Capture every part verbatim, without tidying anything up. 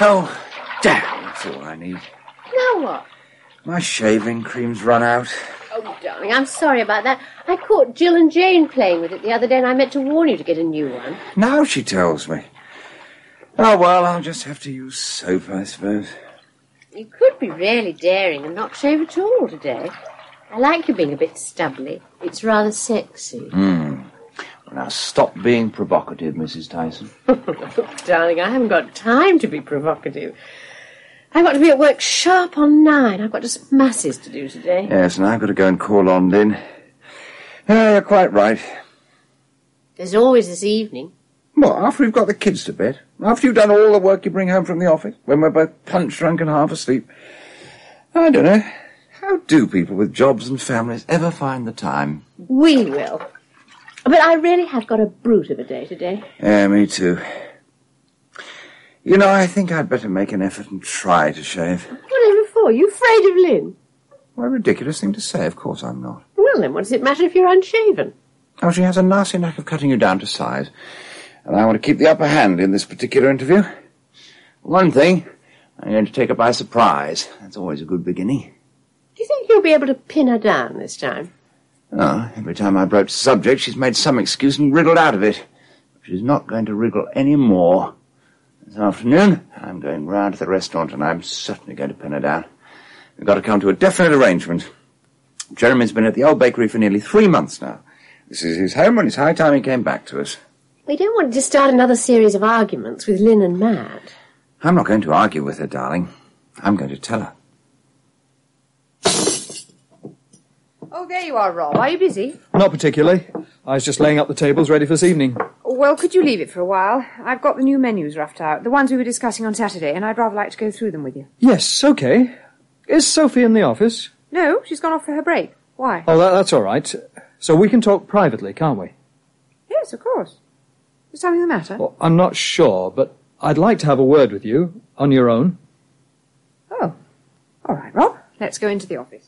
Oh, damn, that's all I need. Now what? My shaving cream's run out. Oh, darling, I'm sorry about that. I caught Jill and Jane playing with it the other day, and I meant to warn you to get a new one. Now she tells me. Oh, well, I'll just have to use soap, I suppose. You could be really daring and not shave at all today. I like you being a bit stubbly. It's rather sexy. Hmm. Well, now, stop being provocative, Missus Tyson. Darling, I haven't got time to be provocative. I've got to be at work sharp on nine. I've got some masses to do today. Yes, and I've got to go and call on Lynn. Yeah, you're quite right. There's always this evening. What, after we've got the kids to bed? After you've done all the work you bring home from the office? When we're both punch-drunk and half asleep? I don't know. How do people with jobs and families ever find the time? We will. But I really have got a brute of a day today. Yeah, me too. You know, I think I'd better make an effort and try to shave. Whatever for? You afraid of Lynn? What a ridiculous thing to say. Of course I'm not. Well, then what does it matter if you're unshaven? Oh, she has a nasty knack of cutting you down to size. And I want to keep the upper hand in this particular interview. One thing, I'm going to take her by surprise. That's always a good beginning. Do you think you'll be able to pin her down this time? Oh, every time I broach the subject, she's made some excuse and wriggled out of it. She's not going to wriggle any more. This afternoon, I'm going round to the restaurant, and I'm certainly going to pin her down. We've got to come to a definite arrangement. Jeremy's been at the old bakery for nearly three months now. This is his home, and it's high time he came back to us. We don't want to start another series of arguments with Lynn and Matt. I'm not going to argue with her, darling. I'm going to tell her. Oh, there you are, Rob. Are you busy? Not particularly. I was just laying up the tables ready for this evening. Well, could you leave it for a while? I've got the new menus roughed out, the ones we were discussing on Saturday, and I'd rather like to go through them with you. Yes, okay. Is Sophie in the office? No, she's gone off for her break. Why? Oh, that, that's all right. So we can talk privately, can't we? Yes, of course. Is something the matter? Well, I'm not sure, but I'd like to have a word with you, on your own. Oh. All right, Rob. Let's go into the office.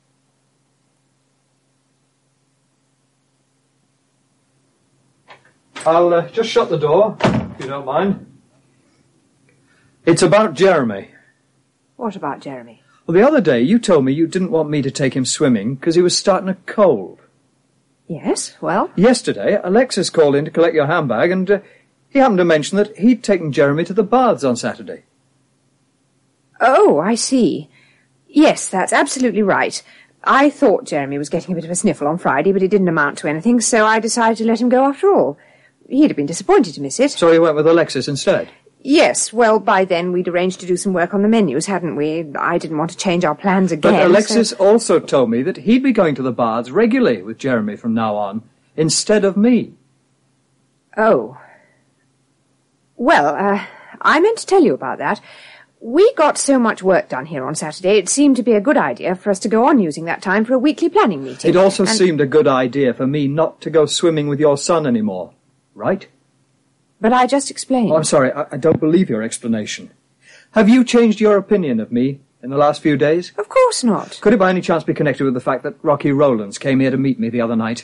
I'll uh, just shut the door, if you don't mind. It's about Jeremy. What about Jeremy? Well, the other day you told me you didn't want me to take him swimming because he was starting a cold. Yes, well? Yesterday, Alexis called in to collect your handbag, and uh, he happened to mention that he'd taken Jeremy to the baths on Saturday. Oh, I see. Yes, that's absolutely right. I thought Jeremy was getting a bit of a sniffle on Friday, but it didn't amount to anything, so I decided to let him go after all. He'd have been disappointed to miss it. So you went with Alexis instead? Yes, well, by then we'd arranged to do some work on the menus, hadn't we? I didn't want to change our plans again. But Alexis so... also told me that he'd be going to the baths regularly with Jeremy from now on, instead of me. Oh. Well, uh, I meant to tell you about that. We got so much work done here on Saturday, it seemed to be a good idea for us to go on using that time for a weekly planning meeting. It also and... seemed a good idea for me not to go swimming with your son anymore, right? But I just explained. Oh, I'm sorry, I, I don't believe your explanation. Have you changed your opinion of me in the last few days? Of course not. Could it by any chance be connected with the fact that Rocky Rowlands came here to meet me the other night?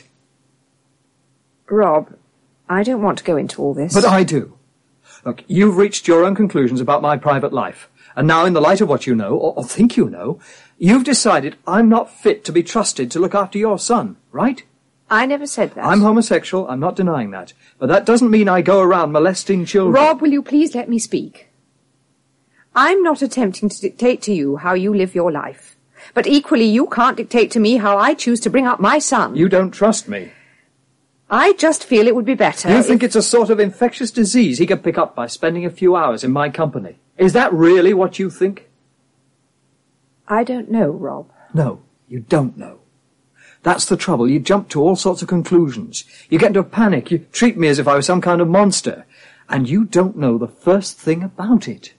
Rob, I don't want to go into all this. But I do. Look, you've reached your own conclusions about my private life. And now, in the light of what you know, or, or think you know, you've decided I'm not fit to be trusted to look after your son, right? I never said that. I'm homosexual, I'm not denying that. But that doesn't mean I go around molesting children. Rob, will you please let me speak? I'm not attempting to dictate to you how you live your life. But equally, you can't dictate to me how I choose to bring up my son. You don't trust me. I just feel it would be better You if... think it's a sort of infectious disease he could pick up by spending a few hours in my company? Is that really what you think? I don't know, Rob. No, you don't know. That's the trouble. You jump to all sorts of conclusions. You get into a panic. You treat me as if I was some kind of monster. And you don't know the first thing about it.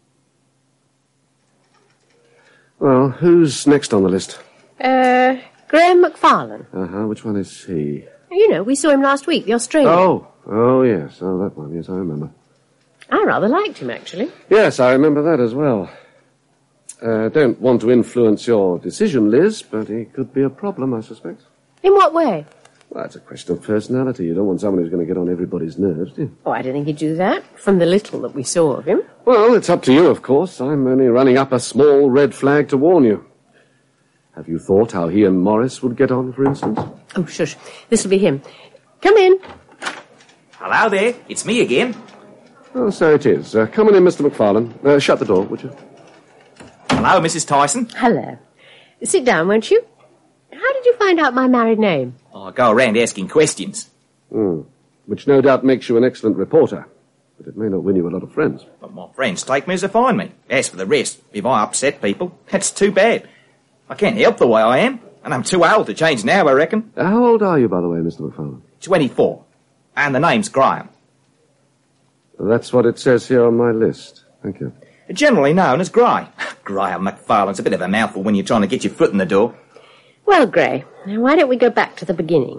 Well, who's next on the list? Uh, Graham McFarlane. Uh-huh, which one is he? You know, we saw him last week, the Australian. Oh, oh yes, oh that one, yes, I remember. I rather liked him, actually. Yes, I remember that as well. I uh, don't want to influence your decision, Liz, but he could be a problem, I suspect. In what way? Well, it's a question of personality. You don't want someone who's going to get on everybody's nerves, do you? Oh, I don't think he'd do that, from the little that we saw of him. Well, it's up to you, of course. I'm only running up a small red flag to warn you. Have you thought how he and Morris would get on, for instance? Oh, shush. This'll be him. Come in. Hello there, it's me again. Oh, so it is. Uh, come on in, Mister McFarlane. Uh, shut the door, would you? Hello, Missus Tyson. Hello. Sit down, won't you? How did you find out my married name? I go around asking questions. Hmm. Which no doubt makes you an excellent reporter. But it may not win you a lot of friends. But my friends take me as they find me. As for the rest, if I upset people, that's too bad. I can't help the way I am, and I'm too old to change now, I reckon. Uh, how old are you, by the way, Mister McFarlane? twenty-four. And the name's Graham. That's what it says here on my list. Thank you. Generally known as Gray. Graham McFarlane's a bit of a mouthful when you're trying to get your foot in the door. Well, Gray, now why don't we go back to the beginning?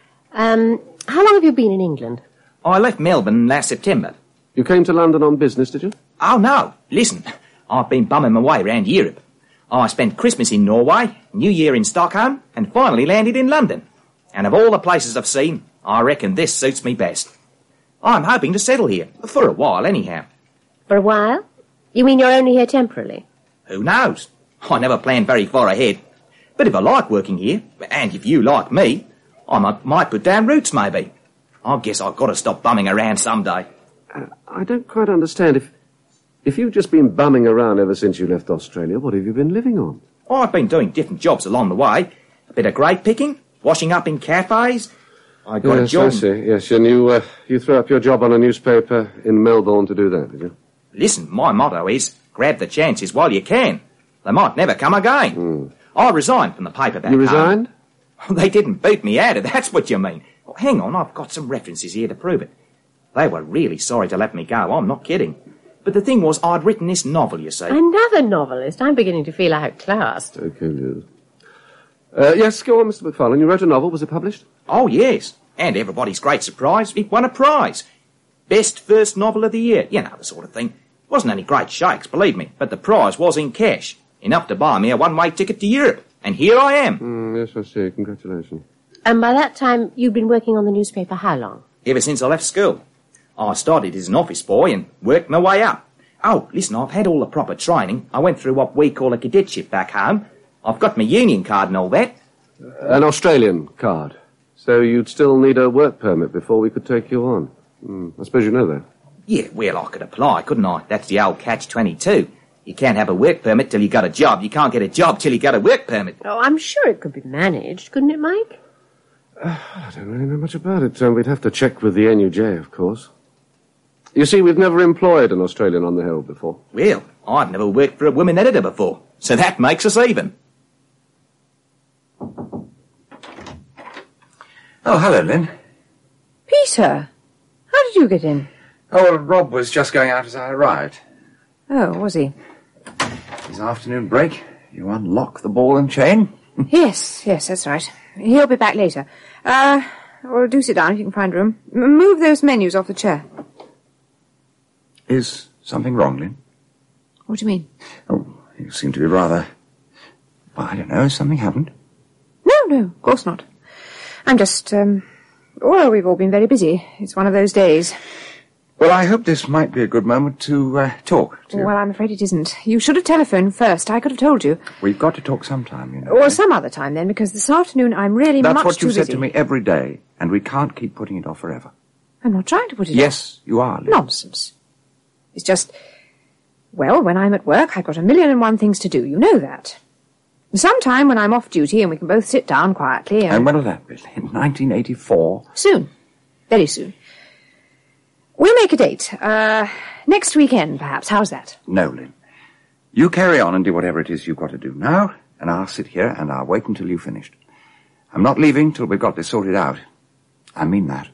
Um, how long have you been in England? I left Melbourne last September. You came to London on business, did you? Oh, no. Listen, I've been bumming my way around Europe. I spent Christmas in Norway, New Year in Stockholm, and finally landed in London. And of all the places I've seen, I reckon this suits me best. I'm hoping to settle here, for a while anyhow. For a while? You mean you're only here temporarily? Who knows? I never planned very far ahead. But if I like working here, and if you like me, I might, might put down roots, maybe. I guess I've got to stop bumming around someday. Uh, I don't quite understand. If if you've just been bumming around ever since you left Australia, what have you been living on? I've been doing different jobs along the way. A bit of grape picking, washing up in cafes. I got yes, a job. I see. Yes, and you, uh, you threw up your job on a newspaper in Melbourne to do that, did you? Listen, my motto is, grab the chances while you can. They might never come again. Mm. I resigned from the paper back You home. resigned? They didn't boot me out of it, that's what you mean. Oh, hang on, I've got some references here to prove it. They were really sorry to let me go, I'm not kidding. But the thing was, I'd written this novel, you see. Another novelist? I'm beginning to feel outclassed. Okay, Liz. Uh, yes, go on, Mister McFarlane. You wrote a novel. Was it published? Oh, yes. And everybody's great surprise, it won a prize. Best first novel of the year. You know, the sort of thing. Wasn't any great shakes, believe me, but the prize was in cash. Enough to buy me a one-way ticket to Europe. And here I am. Mm, yes, I see. Congratulations. And by that time, you've been working on the newspaper how long? Ever since I left school. I started as an office boy and worked my way up. Oh, listen, I've had all the proper training. I went through what we call a cadetship back home. I've got my union card and all that. An Australian card. So you'd still need a work permit before we could take you on. Mm, I suppose you know that. Yeah, well, I could apply, couldn't I? That's the old catch twenty-two. You can't have a work permit till you got a job. You can't get a job till you got a work permit. Oh, I'm sure it could be managed, couldn't it, Mike? Uh, I don't really know much about it. Um, we'd have to check with the N U J, of course. You see, we've never employed an Australian on the Herald before. Well, I've never worked for a woman editor before, so that makes us even. Oh, hello, Lynn. Peter, how did you get in? Oh, well, Rob was just going out as I arrived. Oh, was he? His afternoon break. You unlock the ball and chain. Yes, yes, that's right. He'll be back later. Uh, well, do sit down if you can find room. M- move those menus off the chair. Is something wrong, Lynn? What do you mean? Oh, you seem to be rather... Well, I don't know. Has something happened? No, no, of course not. I'm just, um... Well, we've all been very busy. It's one of those days. Well, I hope this might be a good moment to uh, talk to you. Well, I'm afraid it isn't. You should have telephoned first. I could have told you. We've got to talk sometime, you know. Or some other time, then, because this afternoon I'm really That's much what you too said busy. to me every day, and we can't keep putting it off forever. I'm not trying to put it Yes, you are, off. Lynn. Nonsense. It's just... Well, when I'm at work, I've got a million and one things to do. You know that. Sometime when I'm off duty and we can both sit down quietly and... And when will that be? In nineteen eighty-four? Soon. Very soon. We'll make a date. Uh, next weekend, perhaps. How's that? No, Lynn. You carry on and do whatever it is you've got to do now, and I'll sit here and I'll wait until you've finished. I'm not leaving till we've got this sorted out. I mean that.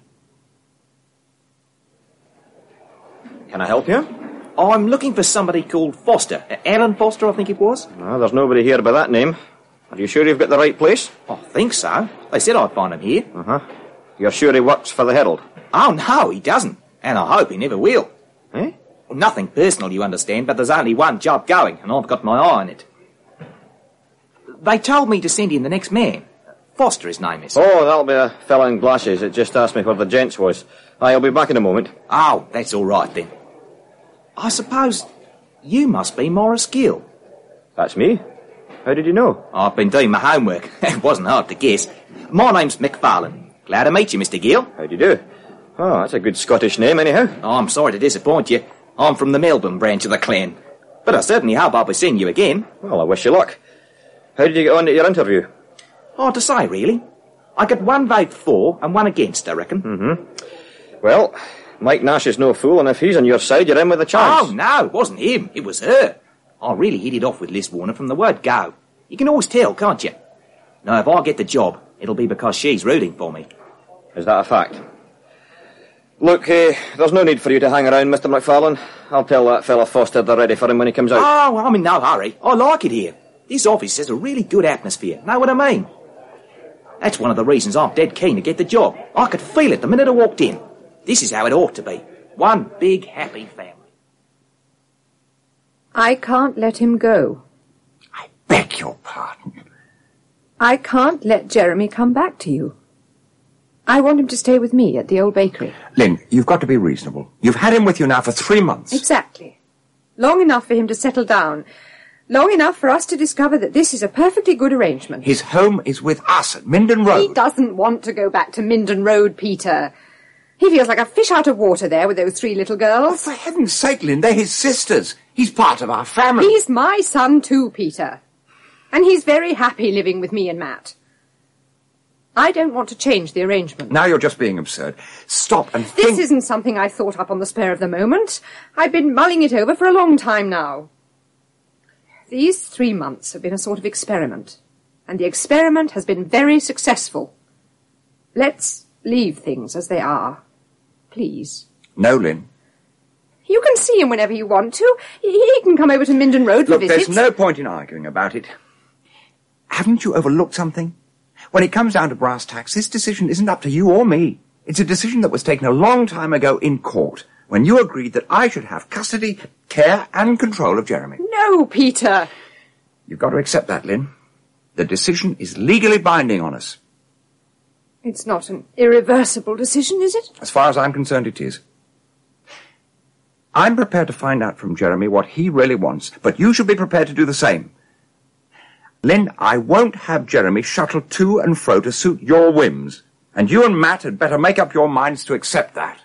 Can I help you? I'm looking for somebody called Foster. Uh, Alan Foster, I think it was. No, there's nobody here by that name. Are you sure you've got the right place? I think so. They said I'd find him here. Uh-huh. You're sure he works for the Herald? Oh, no, he doesn't. And I hope he never will. Eh? Well, nothing personal, you understand, but there's only one job going, and I've got my eye on it. They told me to send in the next man. Foster, his name is. Oh, that'll be a fella in glasses that just asked me where the gents was. I'll be back in a moment. Oh, that's all right, then. I suppose you must be Morris Gill. That's me. How did you know? I've been doing my homework. It wasn't hard to guess. My name's McFarlane. Glad to meet you, Mister Gill. How do you do? Oh, that's a good Scottish name, anyhow. Oh, I'm sorry to disappoint you. I'm from the Melbourne branch of the clan. But I certainly hope I'll be seeing you again. Well, I wish you luck. How did you get on at your interview? Hard to say, really. I got one vote for and one against, I reckon. Mm-hmm. Well, Mike Nash is no fool, and if he's on your side, you're in with a chance. Oh, no, it wasn't him. It was her. I really hit it off with Liz Warner from the word go. You can always tell, can't you? Now, if I get the job, it'll be because she's rooting for me. Is that a fact? Look, uh, there's no need for you to hang around, Mister McFarlane. I'll tell that fella Foster they're ready for him when he comes out. Oh, I'm in no hurry. I like it here. This office has a really good atmosphere. Know what I mean? That's one of the reasons I'm dead keen to get the job. I could feel it the minute I walked in. This is how it ought to be. One big, happy family. I can't let him go. I beg your pardon. I can't let Jeremy come back to you. I want him to stay with me at the old bakery. Lynn, you've got to be reasonable. You've had him with you now for three months. Exactly. Long enough for him to settle down. Long enough for us to discover that this is a perfectly good arrangement. His home is with us at Minden Road. He doesn't want to go back to Minden Road, Peter. He feels like a fish out of water there with those three little Oh, girls. for heaven's sake, Lynn, they're his sisters. He's part of our family. He's my son too, Peter. And he's very happy living with me and Matt. I don't want to change the arrangement. Now you're just being absurd. Stop and This think... isn't something I thought up on the spur of the moment. I've been mulling it over for a long time now. These three months have been a sort of experiment, and the experiment has been very successful. Let's leave things as they are, please. No, Lynn. You can see him whenever you want to. He he can come over to Minden Road for Look, visits. there's no point in arguing about it. Haven't you overlooked something? When it comes down to brass tacks, this decision isn't up to you or me. It's a decision that was taken a long time ago in court, when you agreed that I should have custody, care, and control of Jeremy. No, Peter. You've got to accept that, Lynn. The decision is legally binding on us. It's not an irreversible decision, is it? As far as I'm concerned, it is. I'm prepared to find out from Jeremy what he really wants, but you should be prepared to do the same. Lynn, I won't have Jeremy shuttled to and fro to suit your whims, and you and Matt had better make up your minds to accept that.